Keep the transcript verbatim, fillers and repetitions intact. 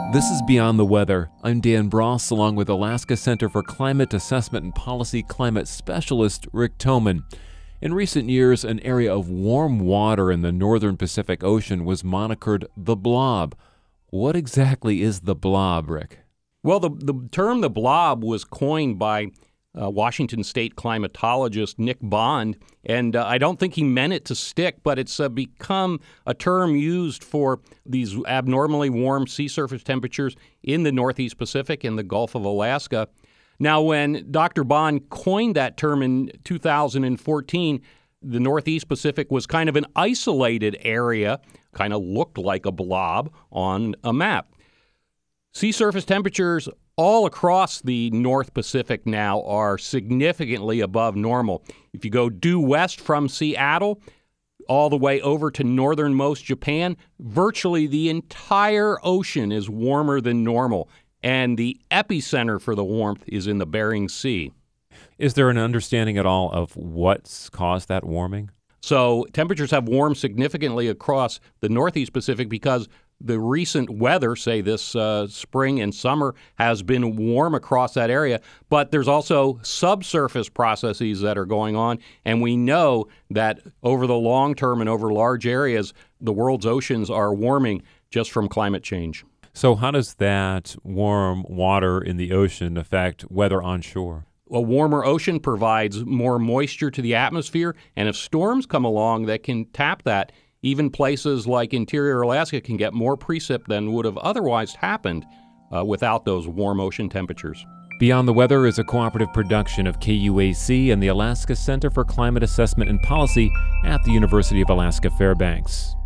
This is Beyond the Weather. I'm Dan Bross, along with Alaska Center for Climate Assessment and Policy climate specialist Rick Thoman. In recent years, an area of warm water in the northern Pacific Ocean was monikered the blob. What exactly is the blob, Rick? Well, the, the term the blob was coined by uh, Washington State climatologist Nick Bond, and uh, I don't think he meant it to stick, but it's uh, become a term used for these abnormally warm sea surface temperatures in the Northeast Pacific and the Gulf of Alaska. Now, when Doctor Bond coined that term in two thousand fourteen, the Northeast Pacific was kind of an isolated area, kind of looked like a blob on a map. Sea surface temperatures all across the North Pacific now are significantly above normal. If you go due west from Seattle, all the way over to northernmost Japan, virtually the entire ocean is warmer than normal. And the epicenter for the warmth is in the Bering Sea. Is there an understanding at all of what's caused that warming? So temperatures have warmed significantly across the Northeast Pacific because the recent weather, say this uh, spring and summer, has been warm across that area. But there's also subsurface processes that are going on. And we know that over the long term and over large areas, the world's oceans are warming just from climate change. So how does that warm water in the ocean affect weather onshore? A warmer ocean provides more moisture to the atmosphere, and if storms come along that can tap that, even places like interior Alaska can get more precip than would have otherwise happened uh, without those warm ocean temperatures. Beyond the Weather is a cooperative production of K U A C and the Alaska Center for Climate Assessment and Policy at the University of Alaska Fairbanks.